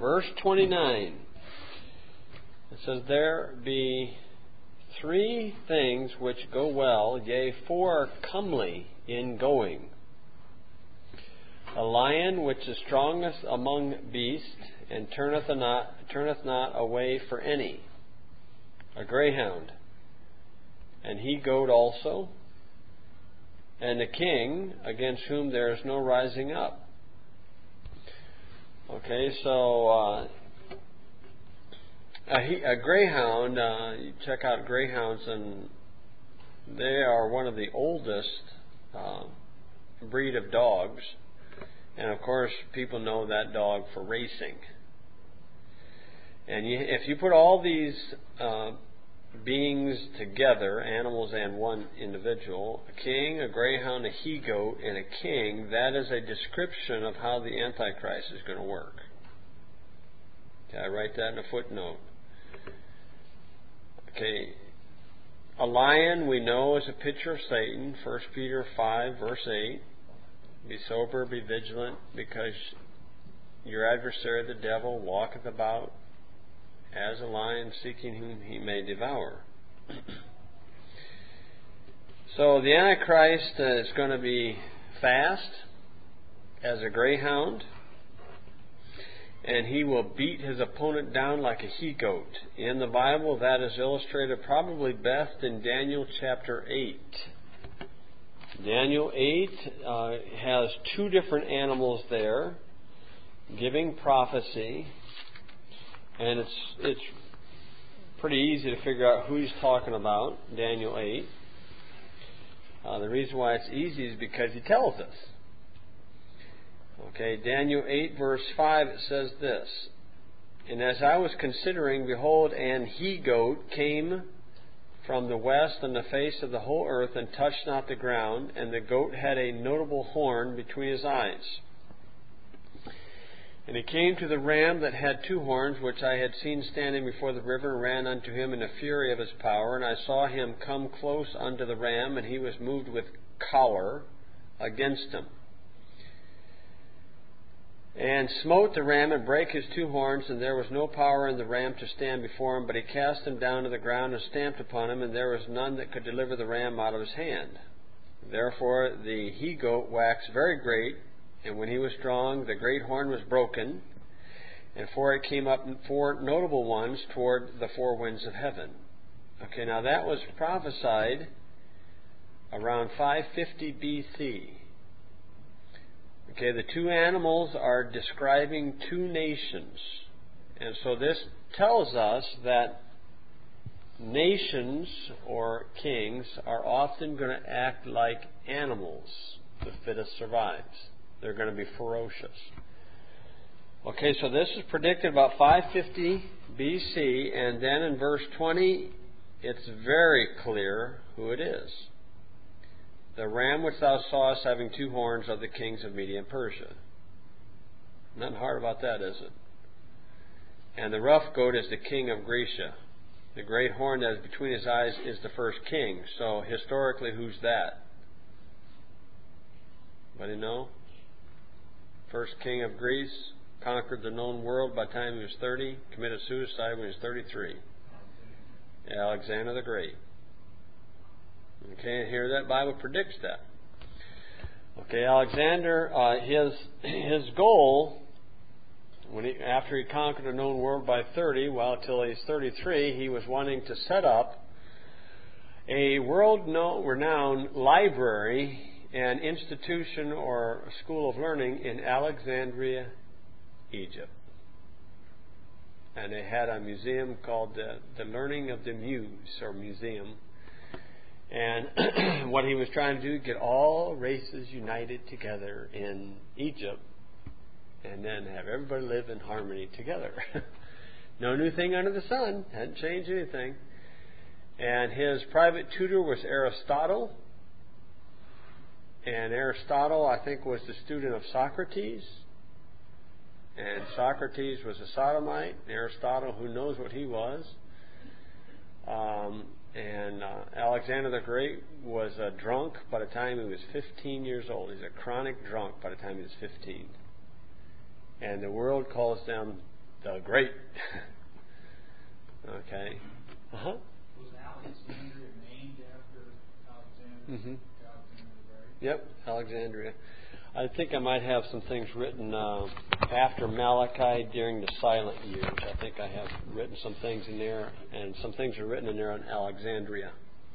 verse 29. It says, "There be 3 things which go well, yea, 4 are comely in going. A lion which is strongest among beasts, and turneth not away for any. A greyhound, and he-goat also, and a king against whom there is no rising up." Okay, so a greyhound, you check out greyhounds, and they are one of the oldest breed of dogs. And of course, people know that dog for racing. And if you put all these beings together, animals and one individual, a king, a greyhound, a he-goat, and a king, that is a description of how the Antichrist is going to work. Okay, I write that in a footnote. Okay, a lion we know is a picture of Satan, 1 Peter 5, verse 8. "Be sober, be vigilant, because your adversary the devil walketh about as a lion, seeking whom he may devour." So the Antichrist is going to be fast as a greyhound, and he will beat his opponent down like a he-goat. In the Bible, that is illustrated probably best in Daniel chapter 8. Daniel 8 has 2 different animals there giving prophecy, and it's pretty easy to figure out who he's talking about, Daniel 8. The reason why it's easy is because he tells us. Okay, Daniel 8 verse 5, it says this, "And as I was considering, behold, an he-goat came from the west on the face of the whole earth, and touched not the ground, and the goat had a notable horn between his eyes. And he came to the ram that had 2 horns, which I had seen standing before the river, and ran unto him in the fury of his power. And I saw him come close unto the ram, and he was moved with choler against him. And smote the ram, and brake his 2 horns, and there was no power in the ram to stand before him, but he cast him down to the ground, and stamped upon him, and there was none that could deliver the ram out of his hand. Therefore the he-goat waxed very great, and when he was strong, the great horn was broken, and for it came up 4 notable ones toward the 4 winds of heaven." Okay, now that was prophesied around 550 BC. Okay, the 2 animals are describing 2 nations. And so this tells us that nations or kings are often going to act like animals. The fittest survives. They're going to be ferocious. Okay, so this is predicted about 550 BC, and then in verse 20, it's very clear who it is. "The ram which thou sawest having 2 horns of the kings of Media and Persia." Nothing hard about that, is it? "And the rough goat is the king of Grecia. The great horn that is between his eyes is the first king." So historically, who's that? Anybody know? First king of Greece, conquered the known world by the time he was 30, committed suicide when he was 33. Alexander the Great. Okay, and here that Bible predicts that. Okay, Alexander, his goal, after he conquered the known world by 30, well, till he's 33, he was wanting to set up a world-renowned library and institution or school of learning in Alexandria, Egypt. And they had a museum called the Learning of the Muse, or museum. And what he was trying to do, get all races united together in Egypt, and then have everybody live in harmony together. No new thing under the sun. Hadn't changed anything. And his private tutor was Aristotle. And Aristotle, I think, was the student of Socrates. And Socrates was a sodomite. Aristotle, who knows what he was. And Alexander the Great was a drunk by the time he was 15 years old. He's a chronic drunk by the time he was 15. And the world calls them the Great. Okay. Uh-huh. Was Alexandria named after Alexander? Mm-hmm. Alexander the Great? Yep, Alexandria. I think I might have some things written after Malachi during the silent years. I think I have written some things in there, and some things are written in there on Alexandria.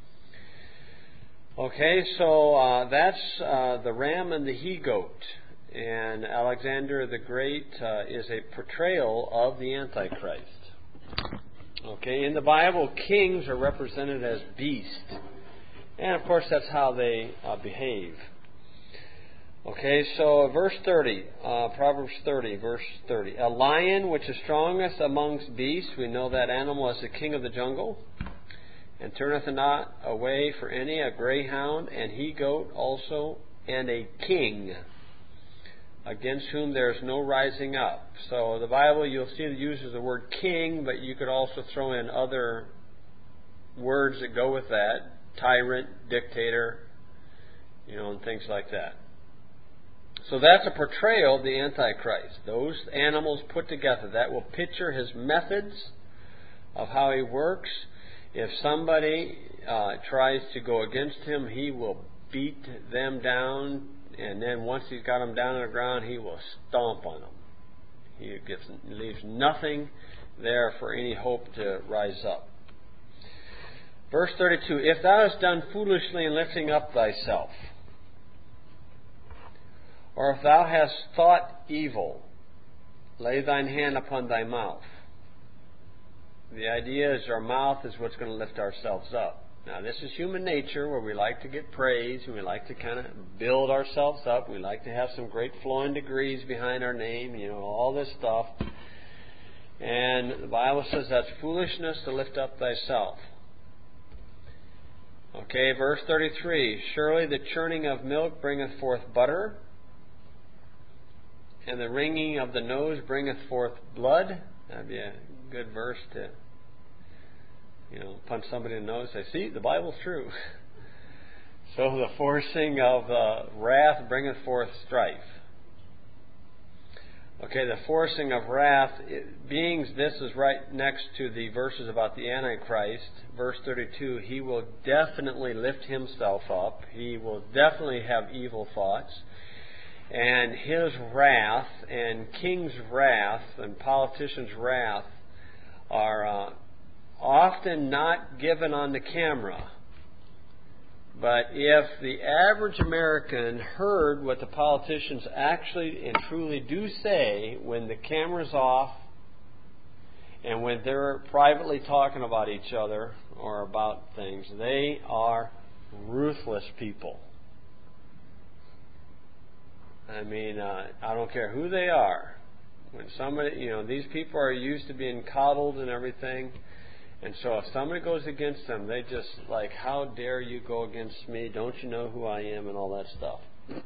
Okay, so that's the ram and the he-goat. And Alexander the Great is a portrayal of the Antichrist. Okay, in the Bible, kings are represented as beasts. And of course, that's how they behave. Okay, so verse 30, Proverbs 30, verse 30. A lion which is strongest amongst beasts, we know that animal as the king of the jungle, and turneth not away for any, a greyhound, and he-goat also, and a king, against whom there is no rising up. So the Bible, you'll see it uses the word king, but you could also throw in other words that go with that. Tyrant, dictator, and things like that. So that's a portrayal of the Antichrist. Those animals put together, that will picture his methods of how he works. If somebody tries to go against him, he will beat them down, and then once he's got them down on the ground, he will stomp on them. He leaves nothing there for any hope to rise up. Verse 32, if thou hast done foolishly in lifting up thyself, or if thou hast thought evil, lay thine hand upon thy mouth. The idea is our mouth is what's going to lift ourselves up. Now, this is human nature where we like to get praise and we like to kind of build ourselves up. We like to have some great flowing degrees behind our name, all this stuff. And the Bible says that's foolishness to lift up thyself. Okay, verse 33, surely the churning of milk bringeth forth butter, and the wringing of the nose bringeth forth blood. That'd be a good verse to, punch somebody in the nose and say, see, the Bible's true. So the forcing of wrath bringeth forth strife. Okay, the forcing of wrath, this is right next to the verses about the Antichrist. Verse 32, he will definitely lift himself up. He will definitely have evil thoughts. And his wrath and king's wrath and politicians' wrath are often not given on the camera. But if the average American heard what the politicians actually and truly do say when the camera's off and when they're privately talking about each other or about things, they are ruthless people. I mean, I don't care who they are. When somebody, these people are used to being coddled and everything. And so if somebody goes against them, they just like, how dare you go against me? Don't you know who I am? And all that stuff.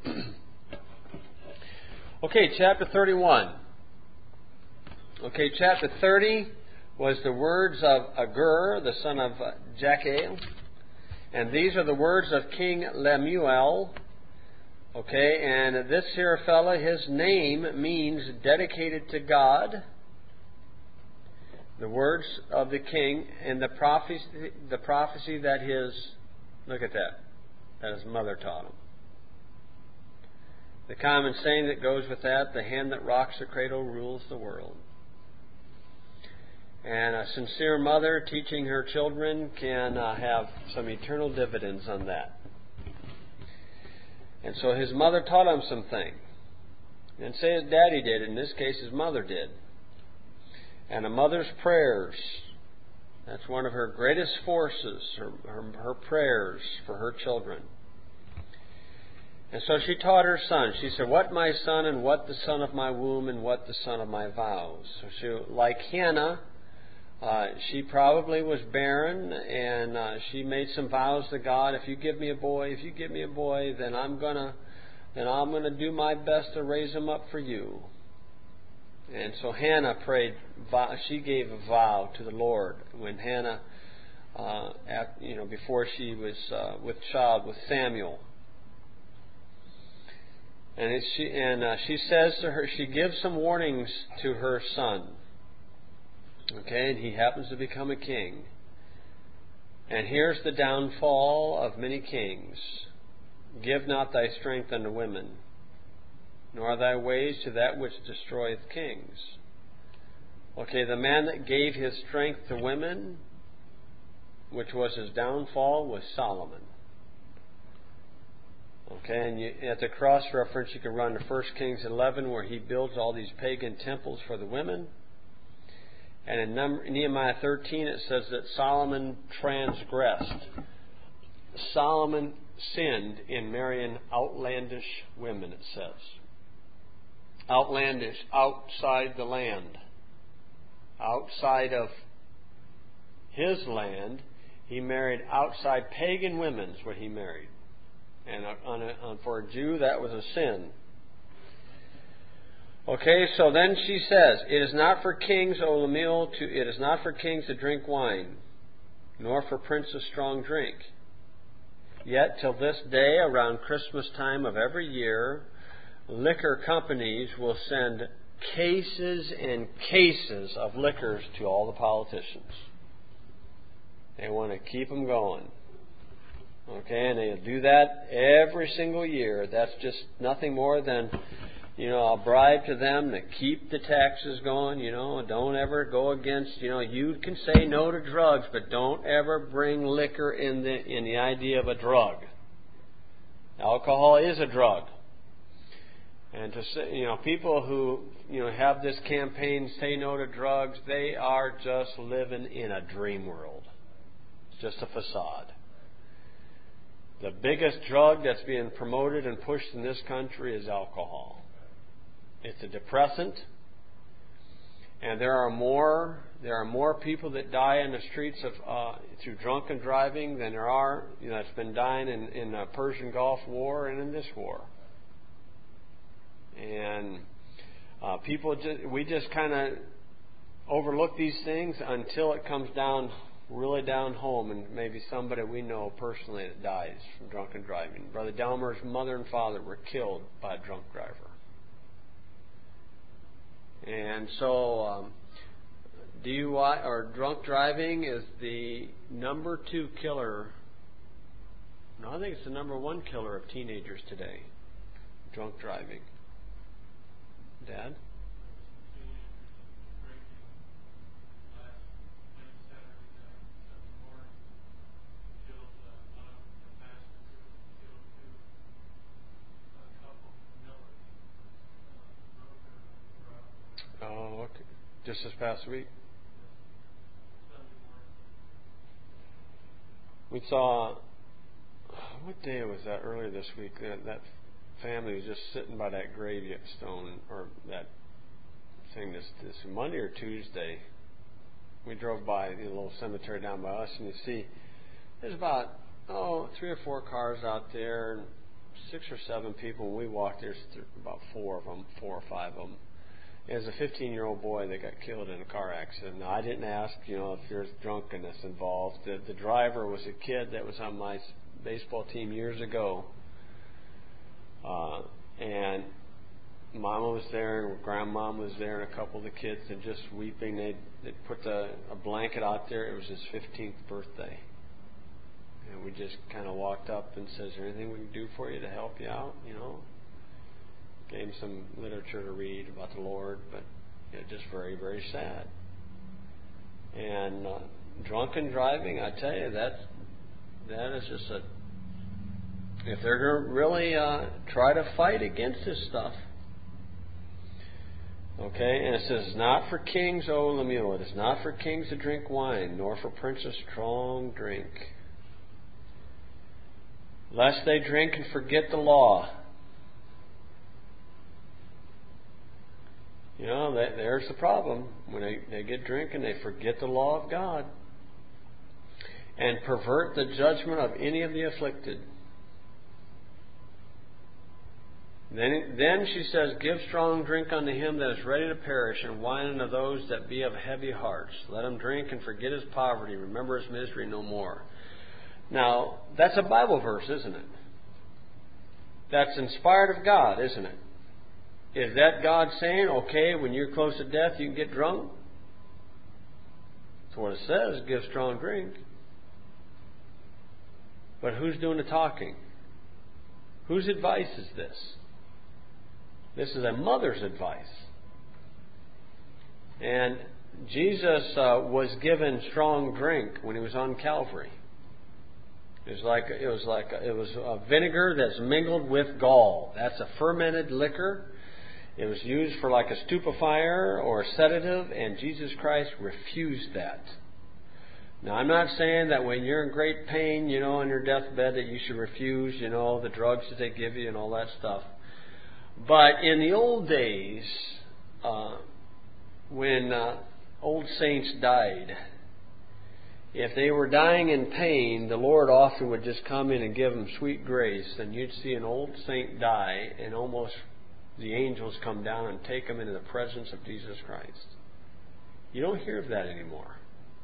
Okay, chapter 31. Okay, chapter 30 was the words of Agur, the son of Jael. And these are the words of King Lemuel. Okay, and this here fella, his name means dedicated to God. The words of the king and the prophecy that his mother taught him. The common saying that goes with that, the hand that rocks the cradle rules the world. And a sincere mother teaching her children can have some eternal dividends on that. And so his mother taught him something. And say his daddy did, in this case his mother did. And a mother's prayers, that's one of her greatest forces, her prayers for her children. And so she taught her son. She said, what my son, and what the son of my womb, and what the son of my vows. So she, like Hannah, she probably was barren, and she made some vows to God. If you give me a boy, then I'm gonna do my best to raise him up for you. And so Hannah prayed. She gave a vow to the Lord when Hannah, before she was with child with Samuel. And she says to her, she gives some warnings to her son. Okay, and he happens to become a king. And here's the downfall of many kings. Give not thy strength unto women, nor thy ways to that which destroyeth kings. Okay, the man that gave his strength to women, which was his downfall, was Solomon. Okay, and at the cross-reference you can run to 1 Kings 11, where he builds all these pagan temples for the women. And in Nehemiah 13 it says that Solomon transgressed. Solomon sinned in marrying outlandish women, it says. Outlandish, outside the land. Outside of his land, he married outside pagan women is what he married. And for a Jew, that was a sin. Okay, so then she says, it is not for kings, O Lemuel, it is not for kings to drink wine, nor for princes strong drink. Yet till this day, around Christmas time of every year, liquor companies will send cases and cases of liquors to all the politicians. They want to keep them going. Okay, and they do that every single year. That's just nothing more than, a bribe to them to keep the taxes going. Don't ever go against, you can say no to drugs, but don't ever bring liquor in the idea of a drug. Alcohol is a drug. And to say, people who, have this campaign, say no to drugs, they are just living in a dream world. It's just a facade. The biggest drug that's being promoted and pushed in this country is alcohol. It's a depressant, and there are more people that die in the streets through drunken driving than there are that's been dying in the Persian Gulf War and in this war. And we just kind of overlook these things until it comes down really down home, and maybe somebody we know personally that dies from drunken driving. Brother Delmer's mother and father were killed by a drunk driver. And so DUI or drunk driving is the number 2 killer. No, I think it's the number 1 killer of teenagers today. Drunk driving. Dad? Oh, okay. Just this past week? We saw, what day was that earlier this week? That family was just sitting by that gravestone, or that thing this Monday or Tuesday. We drove by the little cemetery down by us, and you see there's about 3 or 4 cars out there, and 6 or 7 people. When we walked, there's about 4 or 5 of them. There's a 15-year-old boy that got killed in a car accident. Now, I didn't ask, if there's drunkenness involved. The driver was a kid that was on my baseball team years ago. And Mama was there, and Grandmom was there, and a couple of the kids, and just weeping. They put a blanket out there. It was his 15th birthday. And we just kind of walked up and said, is there anything we can do for you to help you out, Gave him some literature to read about the Lord, but just very, very sad. And drunken driving, I tell you, that is just if they're going to really try to fight against this stuff. Okay, and it says, not for kings, O Lemuel, it is not for kings to drink wine, nor for princes strong drink, lest they drink and forget the law. There's the problem. When they get drinking, they forget the law of God and pervert the judgment of any of the afflicted. Then she says, give strong drink unto him that is ready to perish, and wine unto those that be of heavy hearts. Let him drink and forget his poverty. Remember his misery no more. Now, that's a Bible verse, isn't it? That's inspired of God, isn't it? Is that God saying, okay, when you're close to death, you can get drunk? That's what it says, give strong drink. But who's doing the talking? Whose advice is this? This is a mother's advice. And Jesus was given strong drink when he was on Calvary. It was a vinegar that's mingled with gall. That's a fermented liquor. It was used for like a stupefier or a sedative, and Jesus Christ refused that. Now, I'm not saying that when you're in great pain, on your deathbed, that you should refuse, the drugs that they give you and all that stuff. But in the old days, when old saints died, if they were dying in pain, the Lord often would just come in and give them sweet grace, and you'd see an old saint die, and almost the angels come down and take them into the presence of Jesus Christ. You don't hear of that anymore.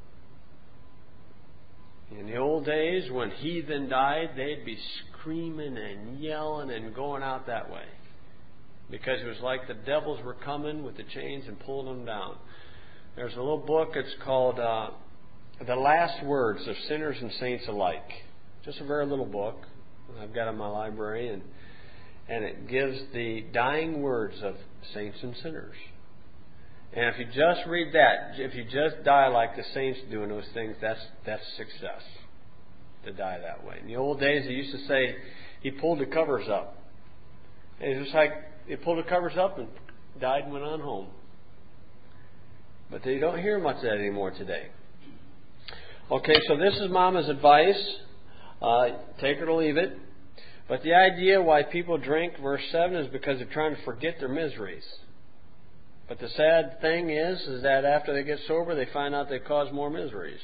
In the old days, when heathen died, they'd be screaming and yelling and going out that way. Because it was like the devils were coming with the chains and pulling them down. There's a little book, it's called The Last Words of Sinners and Saints Alike. Just a very little book. I've got it in my library, and it gives the dying words of saints and sinners. And if you just read that, if you just die like the saints doing those things, that's success, to die that way. In the old days, they used to say, he pulled the covers up. And it's just like, he pulled the covers up and died and went on home. But they don't hear much of that anymore today. Okay, so this is Mama's advice. Take it or leave it. But the idea why people drink, verse 7, is because they're trying to forget their miseries. But the sad thing is that after they get sober, they find out they cause more miseries.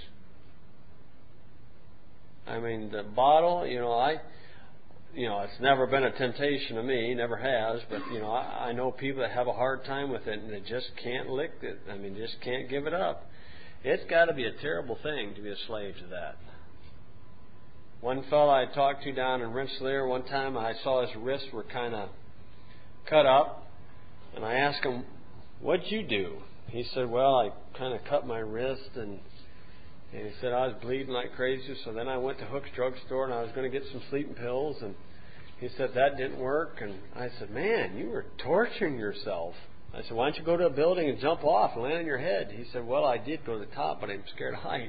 I mean, the bottle, it's never been a temptation to me, never has, but, I know people that have a hard time with it and they just can't lick it. I mean, just can't give it up. It's got to be a terrible thing to be a slave to that. One fellow I talked to down in Rensselaer, one time I saw his wrists were kind of cut up, and I asked him, "What'd you do?" He said, "Well, I kind of cut my wrist," and he said, "I was bleeding like crazy, so then I went to Hook's drugstore and I was going to get some sleeping pills," and he said, "That didn't work." And I said, "Man, you were torturing yourself." I said, "Why don't you go to a building and jump off and land on your head?" He said, "Well, I did go to the top, but I'm scared of heights."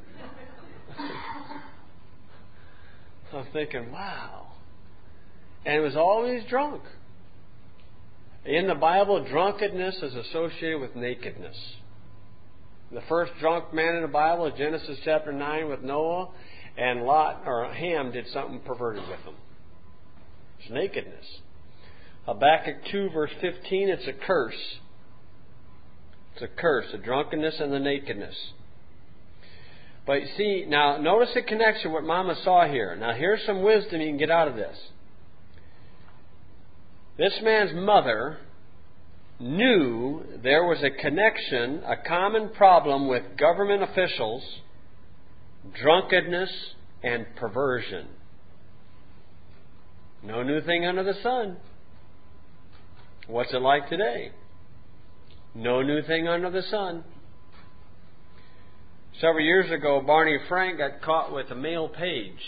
I'm thinking, wow. And he was always drunk. In the Bible, drunkenness is associated with nakedness. The first drunk man in the Bible is Genesis chapter 9 with Noah, and Ham did something perverted with him. It's nakedness. Habakkuk 2 verse 15, it's a curse. It's a curse, the drunkenness and the nakedness. But you see, now notice the connection, what Mama saw here. Now here's some wisdom you can get out of this. This man's mother knew there was a connection, a common problem with government officials, drunkenness, and perversion. No new thing under the sun. What's it like today? No new thing under the sun. Several years ago, Barney Frank got caught with a male page.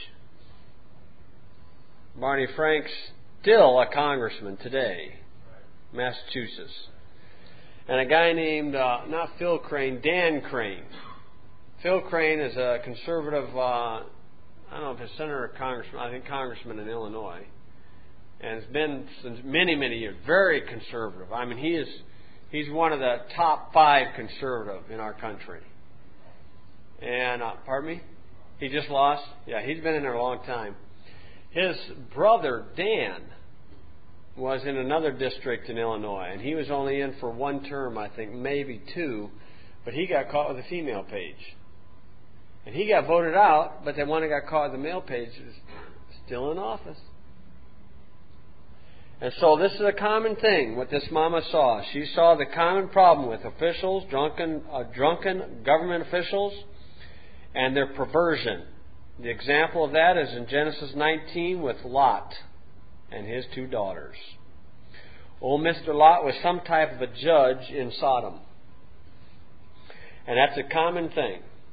Barney Frank's still a congressman today, Massachusetts. And a guy named, not Phil Crane, Dan Crane. Phil Crane is a conservative, I don't know if he's senator or congressman, I think congressman in Illinois. And has been since many, many years, very conservative. I mean, he's one of the top 5 conservative in our country. And, pardon me? He just lost? Yeah, he's been in there a long time. His brother, Dan, was in another district in Illinois, and he was only in for 1 term, I think, maybe 2, but he got caught with a female page. And he got voted out, but the one who got caught with the male page is still in office. And so this is a common thing, what this mama saw. She saw the common problem with officials, drunken government officials, and their perversion. The example of that is in Genesis 19 with Lot and his 2 daughters. Old Mr. Lot was some type of a judge in Sodom. And that's a common thing.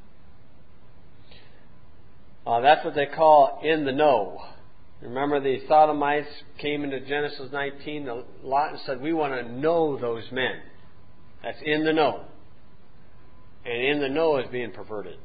That's what they call in the know. Remember, the Sodomites came into Genesis 19, Lot, and said, we want to know those men. That's in the know. And in the know is being perverted.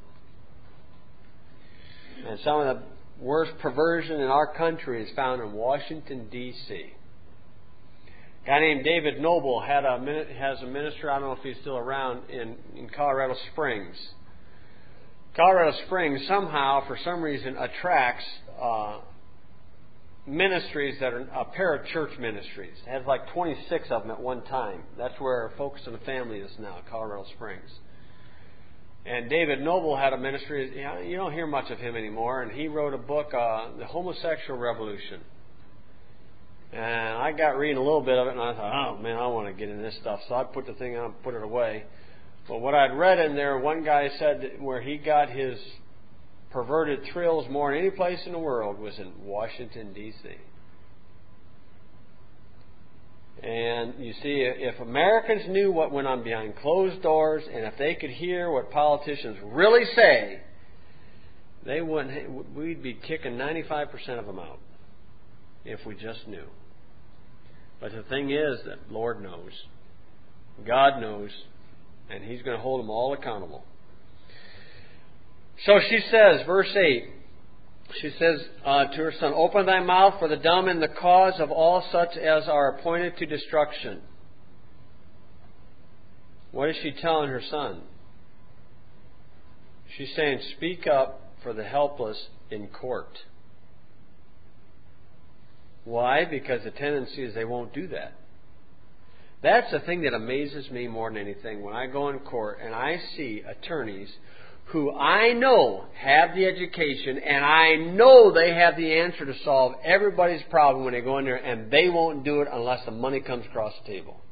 And some of the worst perversion in our country is found in Washington, D.C. A guy named David Noble has a ministry, I don't know if he's still around, in Colorado Springs. Colorado Springs somehow, for some reason, attracts ministries that are parachurch ministries. It has like 26 of them at one time. That's where Focus on the Family is now, Colorado Springs. And David Noble had a ministry. You don't hear much of him anymore. And he wrote a book, The Homosexual Revolution. And I got reading a little bit of it, and I thought, oh man, I want to get into this stuff. So I put the thing on and put it away. But what I'd read in there, one guy said that where he got his perverted thrills more than any place in the world was in Washington, D.C. And you see, if Americans knew what went on behind closed doors, and if they could hear what politicians really say, they wouldn't. We'd be kicking 95% of them out if we just knew. But the thing is that the Lord knows, God knows, and He's going to hold them all accountable. So she says, verse 8. She says to her son, open thy mouth for the dumb and the cause of all such as are appointed to destruction. What is she telling her son? She's saying, speak up for the helpless in court. Why? Because the tendency is they won't do that. That's the thing that amazes me more than anything. When I go in court and I see attorneys who I know have the education and I know they have the answer to solve everybody's problem when they go in there, and they won't do it unless the money comes across the table.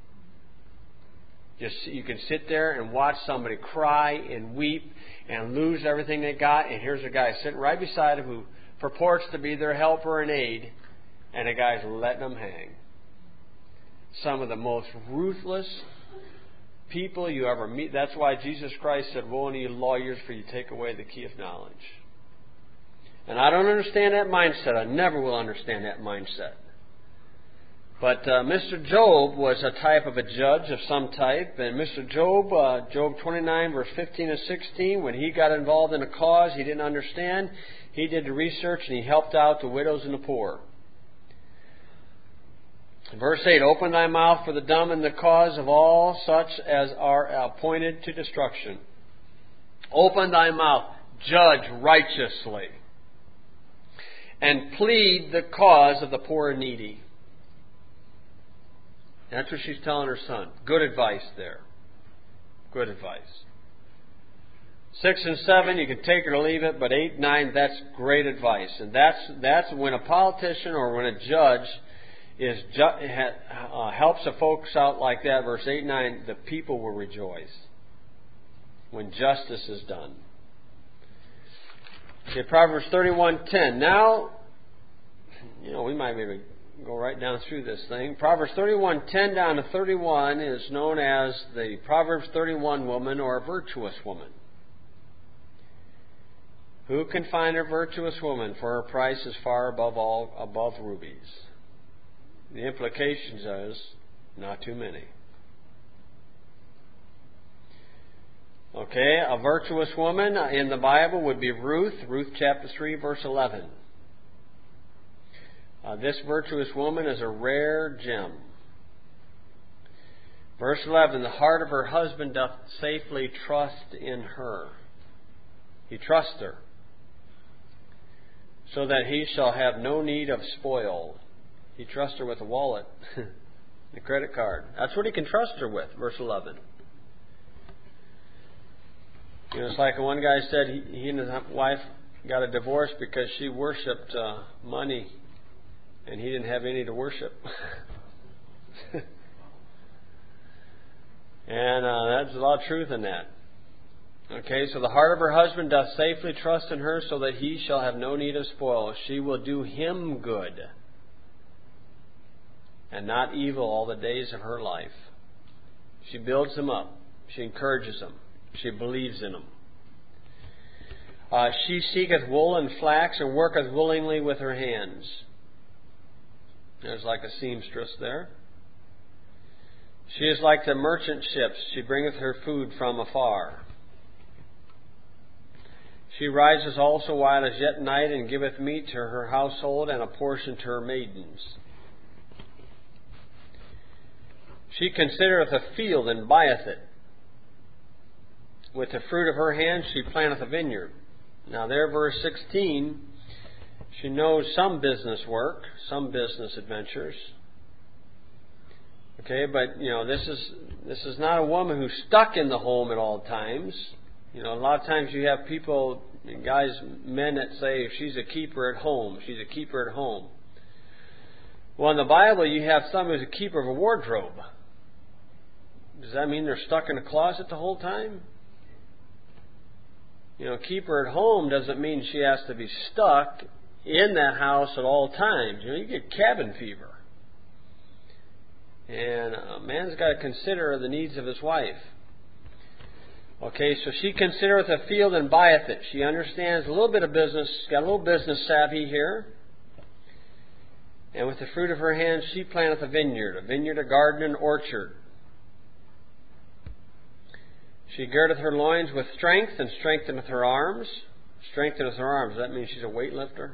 You can sit there and watch somebody cry and weep and lose everything they got, and here's a guy sitting right beside them who purports to be their helper and aid, and the guy's letting them hang. Some of the most ruthless people you ever meet. That's why Jesus Christ said, woe unto you lawyers, for you take away the key of knowledge. And I don't understand that mindset. I never will understand that mindset. But Mr. Job was a type of a judge of some type. And Mr. Job, Job 29, verse 15 and 16, when he got involved in a cause he didn't understand, he did the research and he helped out the widows and the poor. Verse 8, open thy mouth for the dumb and the cause of all such as are appointed to destruction. Open thy mouth, judge righteously, and plead the cause of the poor and needy. That's what she's telling her son. Good advice there. Good advice. 6 and 7, you can take it or leave it, but 8, 9, that's great advice. And that's when a politician or when a judge helps the folks out like that, verse 8 and 9, the people will rejoice when justice is done. Okay, Proverbs 31:10. Now, we might maybe go right down through this thing. Proverbs 31:10 down to 31 is known as the Proverbs 31 woman, or a virtuous woman. Who can find a virtuous woman? For her price is far above rubies. The implications is not too many. Okay, a virtuous woman in the Bible would be Ruth chapter 3, verse 11. This virtuous woman is a rare gem. Verse 11, the heart of her husband doth safely trust in her. He trusts her, so that he shall have no need of spoil. He trusts her with a wallet, a credit card. That's what he can trust her with, verse 11. It's like one guy said he and his wife got a divorce because she worshipped money and he didn't have any to worship. And there's a lot of truth in that. Okay, so the heart of her husband doth safely trust in her, so that he shall have no need of spoil. She will do him good, and not evil all the days of her life. She builds him up. She encourages him. She believes in him. She seeketh wool and flax, and worketh willingly with her hands. There's like a seamstress there. She is like the merchant ships. She bringeth her food from afar. She rises also while it is yet night, and giveth meat to her household, and a portion to her maidens. She considereth a field, and buyeth it. With the fruit of her hands she planteth a vineyard. Now there, verse 16, she knows some business work, some business adventures. Okay, but this is not a woman who's stuck in the home at all times. A lot of times you have people, guys, men that say she's a keeper at home. She's a keeper at home. Well, in the Bible you have someone who's a keeper of a wardrobe. Does that mean they're stuck in a closet the whole time? Keeper at home doesn't mean she has to be stuck in that house at all times. You get cabin fever. And a man's got to consider the needs of his wife. Okay, so she considereth a field and buyeth it. She understands a little bit of business, got a little business savvy here. And with the fruit of her hands she planteth a vineyard, a garden, an orchard. She girdeth her loins with strength, and strengtheneth her arms. Strengtheneth her arms. Does that mean she's a weightlifter?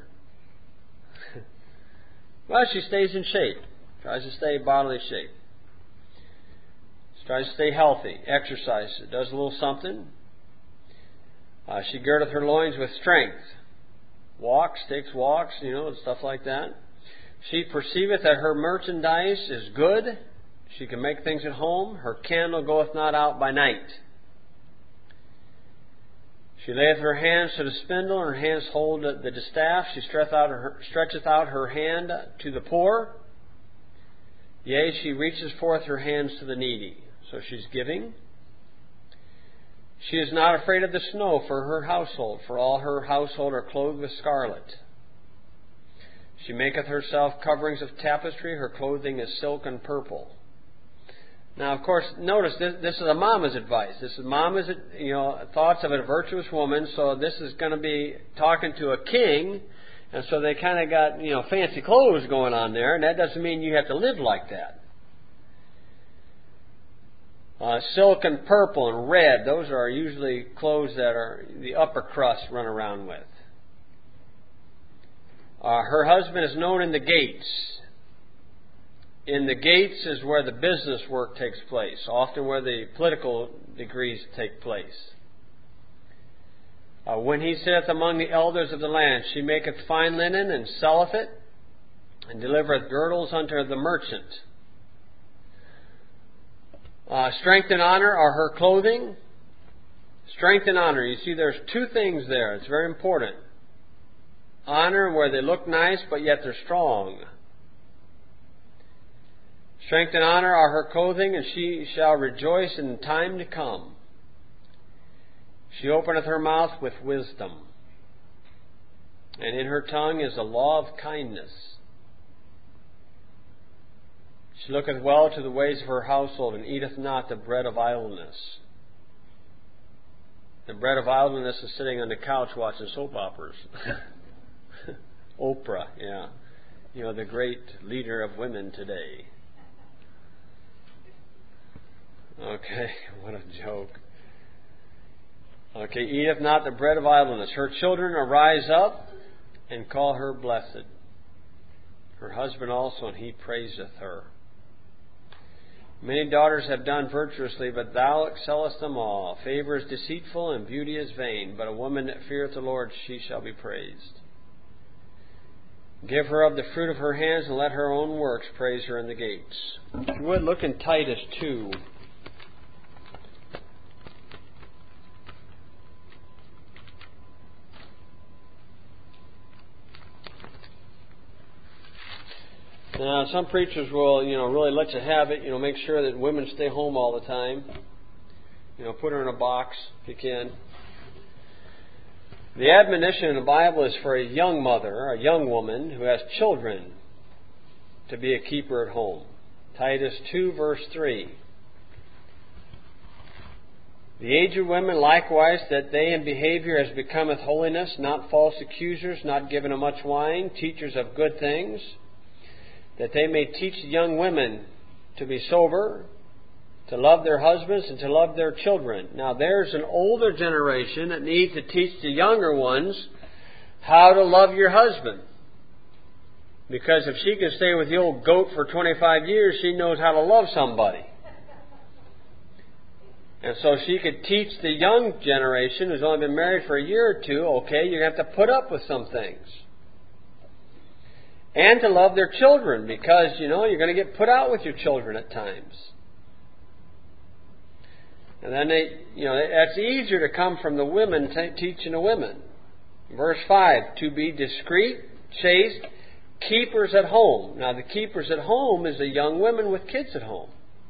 Well, she stays in shape. Tries to stay bodily shape. She tries to stay healthy. Exercise. Does a little something. She girdeth her loins with strength. Walks, takes walks, and stuff like that. She perceiveth that her merchandise is good. She can make things at home. Her candle goeth not out by night. She layeth her hands to the spindle, and her hands hold the distaff. She stretcheth out her hand to the poor. Yea, she reaches forth her hands to the needy. So she's giving. She is not afraid of the snow for her household, for all her household are clothed with scarlet. She maketh herself coverings of tapestry. Her clothing is silk and purple. Now, of course, notice this is a mama's advice. This is mama's, thoughts of a virtuous woman. So this is going to be talking to a king, and so they kind of got fancy clothes going on there, and that doesn't mean you have to live like that. Silk and purple and red; those are usually clothes that are the upper crust run around with. Her husband is known in the gates. In the gates is where the business work takes place, often where the political degrees take place. When he sitteth among the elders of the land, she maketh fine linen and selleth it, and delivereth girdles unto the merchant. Strength and honor are her clothing. Strength and honor. You see, there's two things there. It's very important. Honor where they look nice, but yet they're strong. Strength and honor are her clothing, and she shall rejoice in time to come. She openeth her mouth with wisdom, and in her tongue is the law of kindness. She looketh well to the ways of her household, and eateth not the bread of idleness. The bread of idleness is sitting on the couch watching soap operas. Oprah, yeah. The great leader of women today. Okay, what a joke. Okay, eateth not the bread of idleness. Her children arise up and call her blessed. Her husband also, and he praiseth her. Many daughters have done virtuously, but thou excellest them all. Favor is deceitful, and beauty is vain, but a woman that feareth the Lord, she shall be praised. Give her of the fruit of her hands, and let her own works praise her in the gates. If you would, look in Titus 2. Now, some preachers will, really let you have it. Make sure that women stay home all the time. Put her in a box if you can. The admonition in the Bible is for a young mother, a young woman who has children, to be a keeper at home. Titus 2, verse 3. The aged women likewise, that they in behavior as becometh holiness, not false accusers, not given of much wine, teachers of good things, that they may teach the young women to be sober, to love their husbands, and to love their children. Now there's an older generation that needs to teach the younger ones how to love your husband. Because if she can stay with the old goat for 25 years, she knows how to love somebody. And so she could teach the young generation who's only been married for a year or two, okay, you're going to have to put up with some things. And to love their children, because, you're going to get put out with your children at times. And then that's easier to come from the women teaching the women. Verse 5, to be discreet, chaste, keepers at home. Now the keepers at home is the young women with kids at home.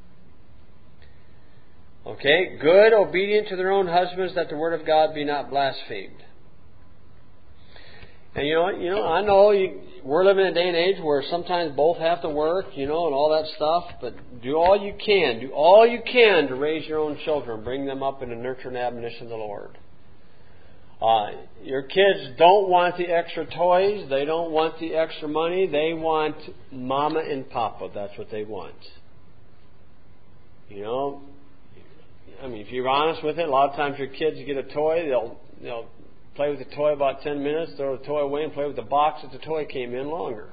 Okay, good, obedient to their own husbands, that the word of God be not blasphemed. And I know we're living in a day and age where sometimes both have to work, and all that stuff, but do all you can. Do all you can to raise your own children. Bring them up in the nurture and admonition of the Lord. Your kids don't want the extra toys. They don't want the extra money. They want mama and papa. That's what they want. If you're honest with it, a lot of times your kids get a toy, they'll play with the toy about 10 minutes, throw the toy away, and play with the box that the toy came in longer.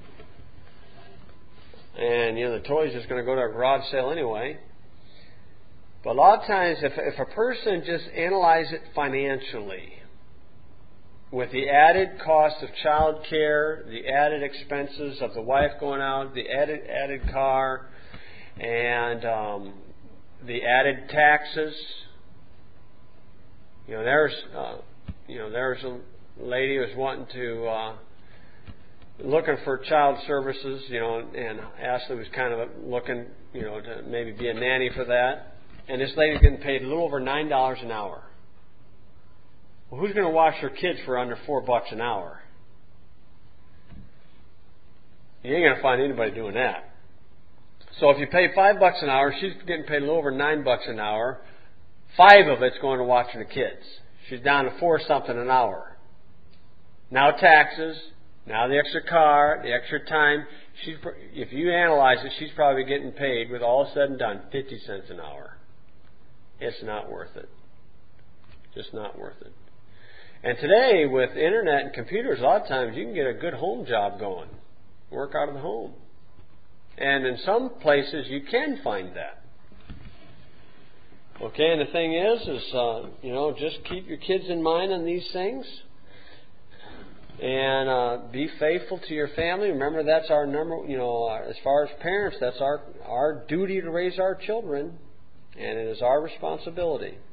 And, the toy's just going to go to a garage sale anyway. But a lot of times, if a person just analyzes it financially, with the added cost of child care, the added expenses of the wife going out, the added car, and the added taxes. There's a lady who was wanting to looking for child services, and Ashley was kind of looking, to maybe be a nanny for that. And this lady's getting paid a little over $9 an hour. Well, who's going to watch her kids for under $4 an hour? You ain't going to find anybody doing that. So if you pay $5 an hour, she's getting paid a little over $9 an hour. 5 of it's going to watching the kids. She's down to $4 something an hour. Now taxes, now the extra car, the extra time. If you analyze it, she's probably getting paid, with all said and done, 50 cents an hour. It's not worth it. Just not worth it. And today, with internet and computers, a lot of times you can get a good home job going. Work out of the home. And in some places you can find that. Okay, and the thing is just keep your kids in mind on these things. And be faithful to your family. Remember, that's our number, as far as parents, that's our duty to raise our children. And it is our responsibility.